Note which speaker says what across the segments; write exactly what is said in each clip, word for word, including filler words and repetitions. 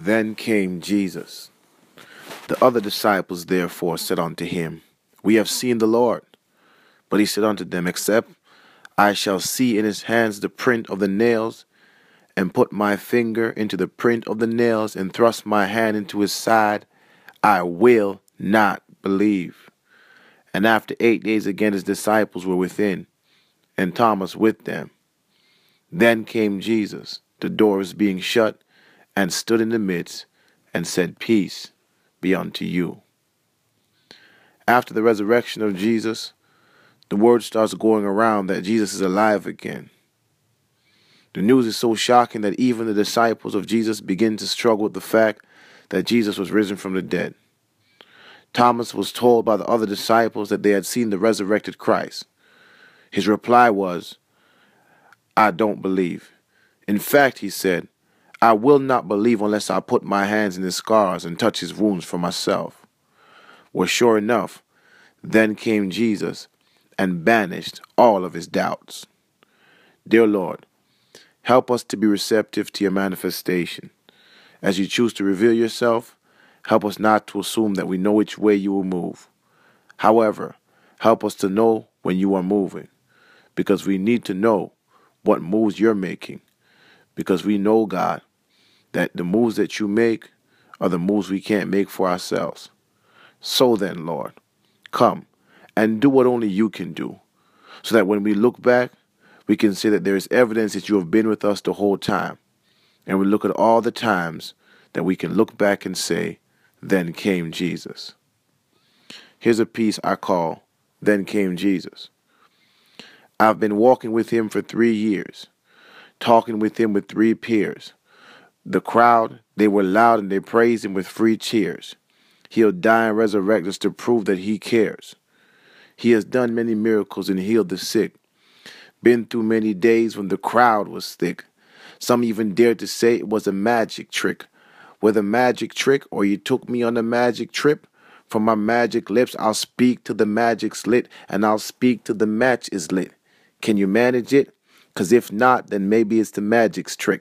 Speaker 1: Then came Jesus. The other disciples therefore said unto him, We have seen the Lord. But he said unto them, Except I shall see in his hands the print of the nails, and put my finger into the print of the nails, and thrust my hand into his side, I will not believe. And after eight days again his disciples were within, and Thomas with them. Then came Jesus, the doors being shut, and stood in the midst, and said, Peace be unto you. After the resurrection of Jesus, the word starts going around that Jesus is alive again. The news is so shocking that even the disciples of Jesus begin to struggle with the fact that Jesus was risen from the dead. Thomas was told by the other disciples that they had seen the resurrected Christ. His reply was, I don't believe. In fact, he said, I will not believe unless I put my hands in his scars and touch his wounds for myself. Well, sure enough, then came Jesus and banished all of his doubts. Dear Lord, help us to be receptive to your manifestation. As you choose to reveal yourself, help us not to assume that we know which way you will move. However, help us to know when you are moving, because we need to know what moves you're making, because we know, God, that the moves that you make are the moves we can't make for ourselves. So then, Lord, come and do what only you can do, so that when we look back, we can say that there is evidence that you have been with us the whole time. And we look at all the times that we can look back and say, then came Jesus. Here's a piece I call, Then Came Jesus. I've been walking with him for three years, talking with him with three peers. The crowd, they were loud and they praised him with free cheers. He'll die and resurrect us to prove that he cares. He has done many miracles and healed the sick. Been through many days when the crowd was thick. Some even dared to say it was a magic trick. Whether magic trick or you took me on a magic trip, from my magic lips I'll speak till the magic's lit, and I'll speak till the match is lit. Can you manage it? 'Cause if not, then maybe it's the magic's trick.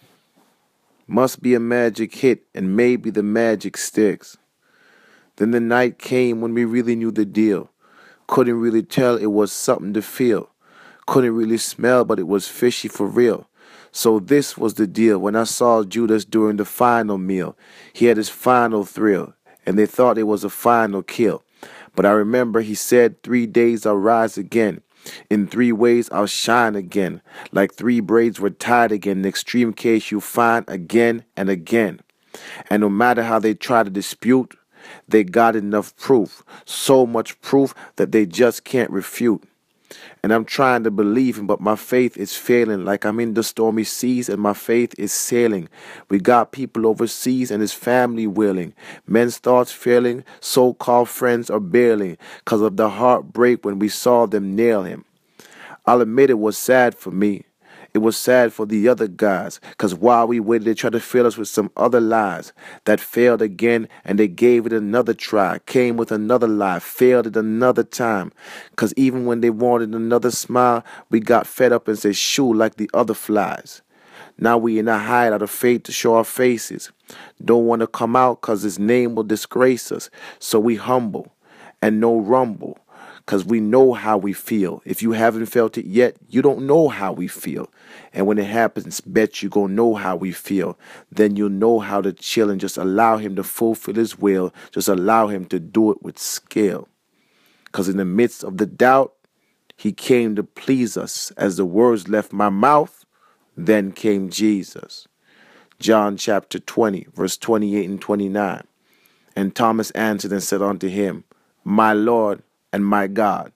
Speaker 1: Must be a magic hit, and maybe the magic sticks. Then the night came when we really knew the deal. Couldn't really tell it was something to feel. Couldn't really smell, but it was fishy for real. So this was the deal when I saw Judas during the final meal. He had his final thrill, and they thought it was a final kill. But I remember he said, three days I'll rise again. In three ways I'll shine again. Like three braids were tied again. In extreme case you find again and again. And no matter how they try to dispute, they got enough proof. So much proof that they just can't refute. And I'm trying to believe him, but my faith is failing. Like I'm in the stormy seas and my faith is sailing. We got people overseas and his family willing. Men's thoughts failing, so-called friends are bailing, 'cause of the heartbreak when we saw them nail him. I'll admit it was sad for me. It was sad for the other guys, 'cause while we waited, they tried to fill us with some other lies that failed again, and they gave it another try, came with another lie, failed it another time. 'Cause even when they wanted another smile, we got fed up and said shoo like the other flies. Now we in a hideout afraid to show our faces. Don't want to come out 'cause his name will disgrace us. So we humble and no rumble. 'Cause we know how we feel. If you haven't felt it yet, you don't know how we feel. And when it happens, bet you gonna know how we feel. Then you'll know how to chill and just allow him to fulfill his will. Just allow him to do it with skill. 'Cause in the midst of the doubt, he came to please us. As the words left my mouth, then came Jesus. John chapter twenty, verse twenty-eight and twenty-nine. And Thomas answered and said unto him, My Lord and my God.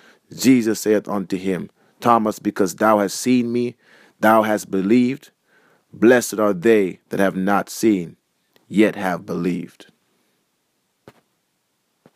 Speaker 1: Jesus saith unto him, Thomas, because thou hast seen me, thou hast believed. Blessed are they that have not seen, yet have believed.